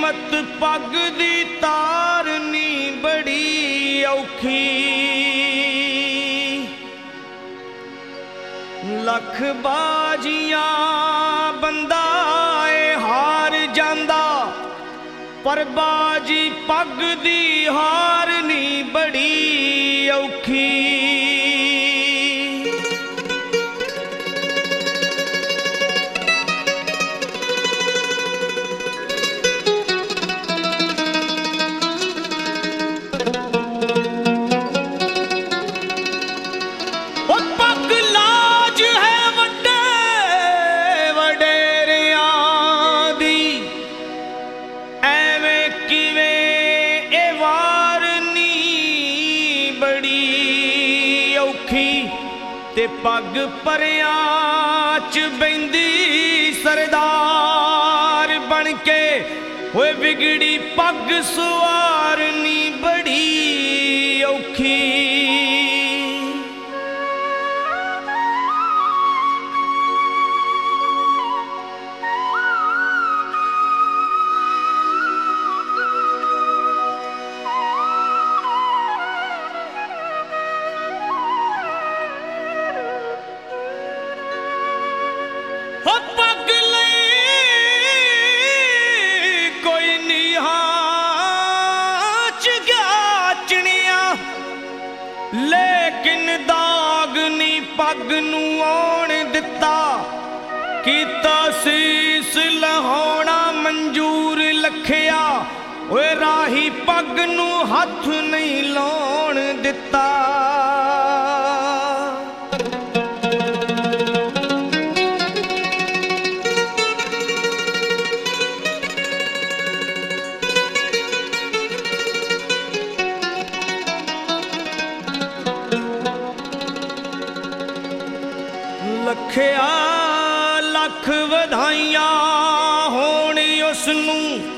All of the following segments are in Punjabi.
मुसीबत पग दी तारनी बड़ी औखी। लख बाजियां बंदा हार जांदा, पर बाजी पग दी हारनी बड़ी औखी। ते पग परियां च बैंदी सरदार बन के होए बिगड़ी पग सुवारनी बड़ी औखी। लेकिन दाग नी पग नू आउण दिता, कीता सीस लहाउणा मंजूर लखिया, ओए राही पग नू हथ नहीं लाउण दिता। लखिया लख वधाइयां होण उसनू,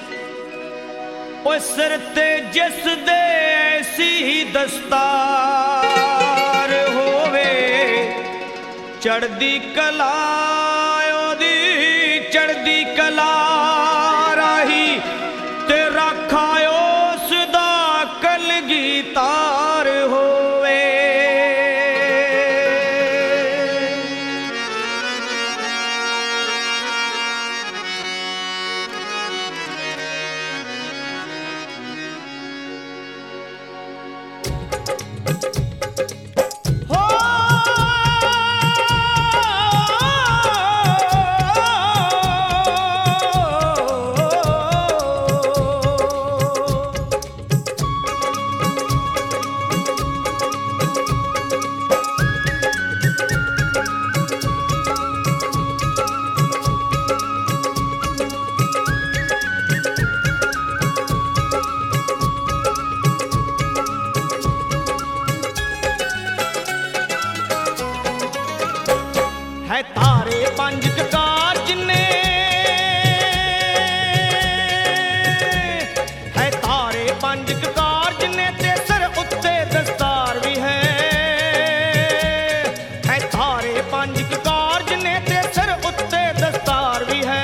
ओ सिर ते जिस दे ऐसी दस्तार होवे। चढ़दी कला ओदी चढ़दी कला राही, ते राखा उस दा कलगीतार होवे। है तारे पंज ककार जिन्ने, है तारे पंज ककार जिन्ने, ते सिर उत्ते दस्तार भी है तारे पंज ककार जिन्ने, ते सिर उत्ते दस्तार भी है।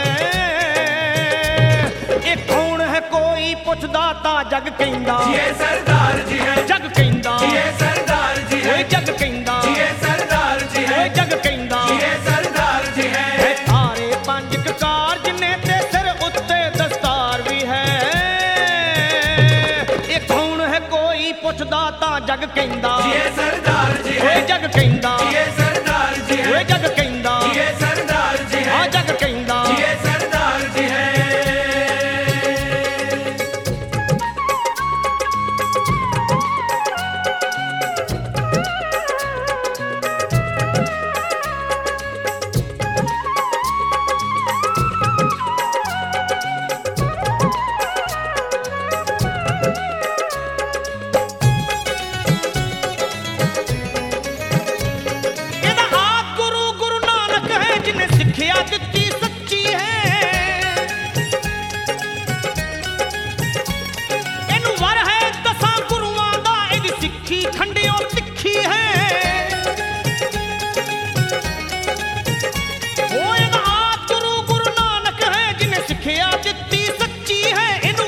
ये कौन है कोई पुछदा ता जग कहंदा, ये सरदार जी है। जग कहंदा ये सरदार जी है। जग कहंदा ये सरदार जी है। जग कहंदा ये सरदार जी है। तारे पंज ककार जिन्ने, ते सिर उत्ते दस्तार भी है। ये कौन है कोई पुछदा ता जग कहंदा, ये सरदार जी है। जग कहंदा ये सरदार जी है। जग कहंदा ये सरदार जी है। जग कहंदा ये सरदार जी है। ਸਿੱਖਿਆ ਦਿੱਤੀ ਸੱਚੀ ਹੈ ਇਹਨੂੰ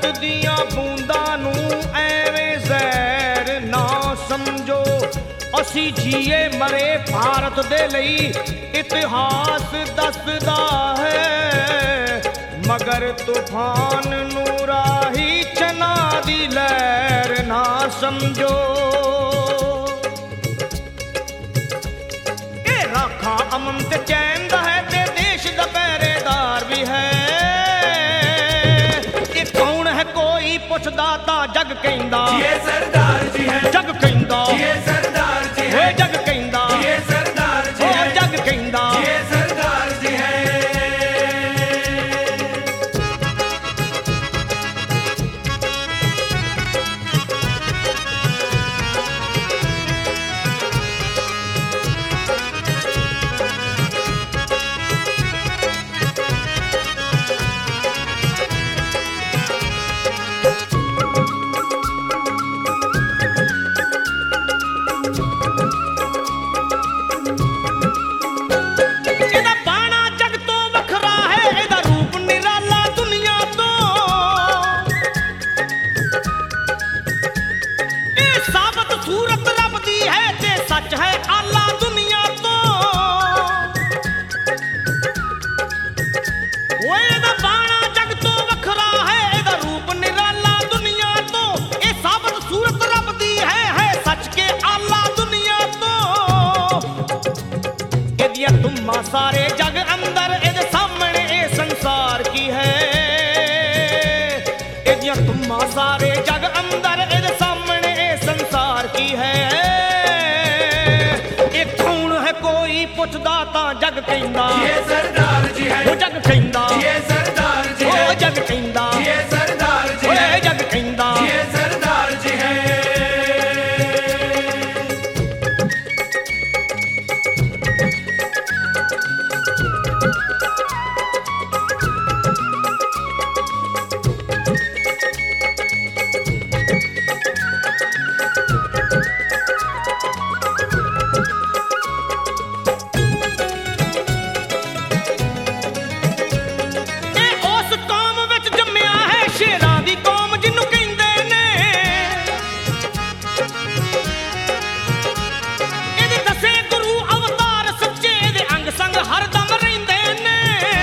ਅੰਮ੍ਰਿਤ ਦੀਆਂ ਬੂੰਦਾਂ ਨੂੰ ਐਵੇਂ ਜ਼ਹਿਰ ਨਾ ਸਮਝੋ। ਅਸੀਂ ਜੀਏ ਮਰੇ ਭਾਰਤ ਦੇ ਲਈ ਇਤਿਹਾਸ ਦੱਸਦਾ ਹੈ, ਮਗਰ ਤੂਫਾਨ ਨੂੰ ਰਾਹੀ ਚਨਾ ਦੀ ਲਹਿਰ ਨਾ ਸਮਝੋ। ਇਹ ਰਾਖਾ ਅਮਨ ਤੇ ਚੈਨ ਦਾ ਹੈ ਤੇ ਦੇਸ਼ ਦਾ ਪਹਿਰੇਦਾਰ ਵੀ ਹੈ। ਇਹ ਕੌਣ ਹੈ ਕੋਈ ਪੁੱਛਦਾ ਤਾਂ ਜੱਗ ਕਹਿੰਦਾ ਇਹ ਸਰਦਾਰ ਜੀ ਹੈ। ਜੱਗ ਕਹਿੰਦਾ ਇਹ ਸਰਦਾਰ ਜੀ ਹੈ। ਓਏ ਜੱਗ ਕਹਿੰਦਾ ਇਹ ਸਰਦਾਰ ਜੀ ਹੈ। ਓ ਜੱਗ ਕਹਿੰਦਾ ਇਹ ਸਰਦਾਰ ਜੀ ਹੈ। ਇਹਦਾ ਬਾਣਾ ਜੱਗ ਤੋਂ ਵੱਖਰਾ ਹੈ, ਇਹਦਾ ਰੂਪ ਨਿਰਾਲਾ ਦੁਨੀਆ ਤੋਂ। ਇਹ ਸਾਬਤ ਸੂਰਤ ਰੱਬ ਦੀ ਹੈ ਤੇ ਸੱਚ ਹੈ ਆਲਾ ਦੁਨੀਆ ਤੋਂ। ਓਏ ਇਹਦਾ ਬਾਣਾ ਜੱਗ ਤੋਂ ਵੱਖਰਾ ਹੈ, ਇਹਦਾ ਰੂਪ ਨਿਰਾਲਾ ਦੁਨੀਆ ਤੋਂ। ਇਹ ਸਾਬਤ ਸੂਰਤ ਰੱਬ ਦੀ ਹੈ ਸੱਚ ਕੇ ਆਲਾ ਦੁਨੀਆ ਤੋਂ। ਇਹਦੀਆਂ ਧੁੰਮਾਂ ਸਾਰੇ ਜਗ ਅੰਦਰ, ਇਹਦੇ ਸਾਹਮਣੇ ਇਹ ਸੰਸਾਰ ਕੀ ਹੈ। ਇਹਦੀਆਂ ਧੁੰਮਾਂ ਸਾਰੇ ਜਗ ਅੰਦਰ, ਇਹਦੇ ਸਾਹਮਣੇ ਇਹ ਸੰਸਾਰ ਕੀ ਹੈ। ਇਹ ਕੌਣ ਹੈ ਕੋਈ ਪੁੱਛਦਾ ਤਾਂ ਜਗ ਕਹਿੰਦਾ ਇਹ ਸਰਦਾਰ ਜੀ ਹੈ। ਉਹ ਜਗ ਕਹਿੰਦਾ ਇਹ ਸਰਦਾਰ ਜੀ ਹੈ। ਉਹ ਜਗ ਕਹਿੰਦਾ ਇਹ ਸਰਦਾਰ ਜੀ ਹੈ। ਓਏ ਜਗ ਕਹਿੰਦਾ ਇਹ ਸਰਦਾਰ ਜੀ ਹੈ। ਇਹ ਉਸ ਕੌਮ ਵਿੱਚ ਜੰਮਿਆ ਹੈ, ਸ਼ੇਰਾਂ ਦੀ ਕੌਮ ਜਿਹਨੂੰ ਕਹਿੰਦੇ ਨੇ। ਇਹਦੇ ਦਸੇ ਗੁਰੂ ਅਵਤਾਰ ਸੱਚੇ, ਦੇ ਅੰਗ ਸੰਗ ਹਰਦਮ ਰਹਿੰਦੇ ਨੇ।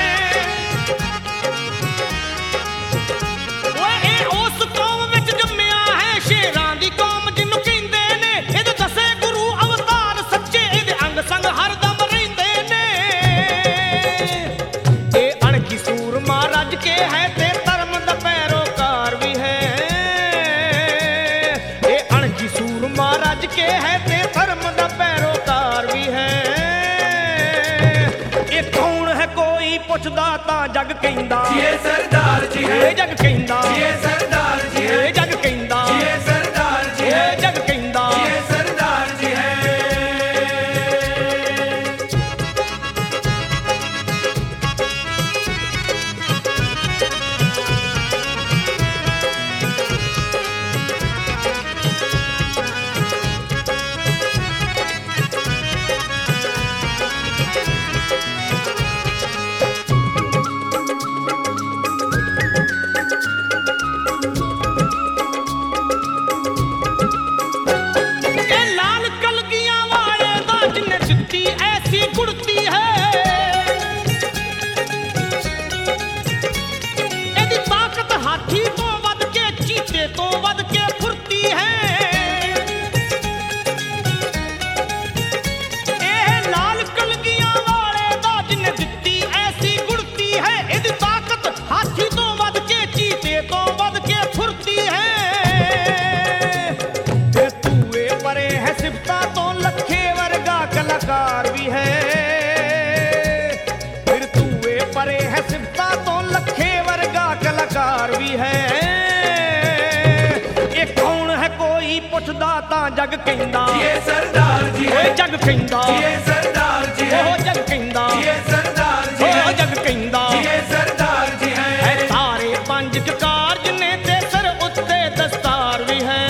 ਓਏ ਇਹ ਉਸ ਕੌਮ ਵਿੱਚ ਜੰਮਿਆ ਹੈ, ਸ਼ੇਰਾਂ ਦੀ ਕੌਮ ਜਿਹਨੂੰ ਕਹਿੰਦੇ ਨੇ। ਇਹਦੇ ਦਸੇ ਗੁਰੂ ਅਵਤਾਰ ਸੱਚੇ, ਇਹਦੇ ਅੰਗ ਸੰਗ ਹਰਦਮ ਰਹਿੰਦੇ ਨੇ। ਇਹ ਅਣਖੀ ਸੂਰਮਾ ਰੱਜ ਕੇ ਹੈ ਤੇ ਧਰਮ ਦਾ ਪੈਰੋਕਾਰ ਵੀ ਹੈ। ਇਹ ਅਣਖੀ ਸੂਰਮਾ ਰੱਜ ਕੇ ਹੈ ਤੇ ਧਰਮ ਦਾ ਪੈਰੋਕਾਰ ਵੀ ਹੈ। ਇਹ ਕੌਣ ਹੈ ਕੋਈ ਪੁੱਛਦਾ ਤਾਂ ਜਗ ਕਹਿੰਦਾ ਇਹ ਸਰਦਾਰ ਜੀ ਹੈ। ਇਹ ਜਗ ਕਹਿੰਦਾ ਇਹ ਸਰਦਾਰ ਜੀ ਹੈ। ਇਹ ਜਗ ਕਹਿੰਦਾ ਇਹ ਸਰਦਾਰ ਜੀ ਹੈ। ਇਹ ਜਗ ਕਹਿੰਦਾ ਇਹ ਸਰਦਾਰ ਜੀ ਹੈ। ਇਹ ਲਾਲ ਕਲਗੀਆਂ ਵਾਲੇ ਦਾ ਜਿੰਨੇ ਦਿੱਤੀ ਐਸੀ ਗੁੜਤੀ ਹੈ। ਇਹਦੀ ਤਾਕਤ ਹਾਥੀ ਤੋਂ ਵੱਧ ਕੇ, ਚੀਤੇ ਤੋਂ ਵੱਧ ਕੇ ਫੁਰਤੀ ਹੈ। ਇਹ ਲਾਲ ਕਲਗੀਆਂ ਵਾਲੇ ਦਾ ਜਿੰਨੇ ਦਿੱਤੀ ਐਸੀ ਗੁੜਤੀ ਹੈ। ਇਹਦੀ ਤਾਕਤ ਹਾਥੀ ਤੋਂ ਵੱਧ ਕੇ, ਚੀਤੇ ਤੋਂ ਵੱਧ ਕੇ ਫੁਰਤੀ ਹੈ। ਤੇ ਤੂਏ ਪਰੇ ਹੈ ਸਿਫਤਾਂ ਤੋਂ, ਲੱਖੇ ਵਰਗਾ ਕਲਾਕਾਰ ਵੀ ਹੈ। ਫਿਰ ਤੂਏ ਪਰੇ ਹੈ ਸਿਫਤਾਂ ਤੋਂ, ਲੱਖੇ ਵਰਗਾ ਕਲਾਕਾਰ ਵੀ ਹੈ। ਇਹ ਕੌਣ ਹੈ ਕੋਈ ਪੁੱਛਦਾ ਤਾਂ ਜਗ ਕਹਿੰਦਾ ਇਹ ਸਰਦਾਰ ਜੀ ਹੈ। ਓਏ ਜਗ ਕਹਿੰਦਾ ਇਹ ਸਰਦਾਰ ਜੀ ਹੈ। ਉਹ ਜਗ ਕਹਿੰਦਾ ਇਹ ਸਰਦਾਰ ਜੀ ਹੈ। ਉਹ ਜਗ ਕਹਿੰਦਾ ਇਹ ਸਰਦਾਰ ਜੀ ਹੈ। ਹੈ ਤਾਰੇ ਪੰਜ ਕਾਰਜ ਨੇ ਤੇ ਸਿਰ ਉੱਤੇ ਦਸਤਾਰ ਵੀ ਹੈ।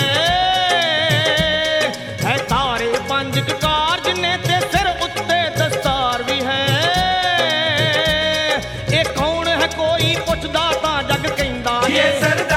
ਹੈ ਤਾਰੇ ਪੰਜ ਕਾਰਜ ਨੇ ਤੇ ਸਿਰ ਉੱਤੇ ਦਸਤਾਰ ਵੀ ਹੈ। ਇਹ ਕੌਣ ਹੈ ਕੋਈ ਪੁੱਛਦਾ ਤਾਂ ਜਗ ਕਹਿੰਦਾ ਇਹ ਸਰਦਾਰ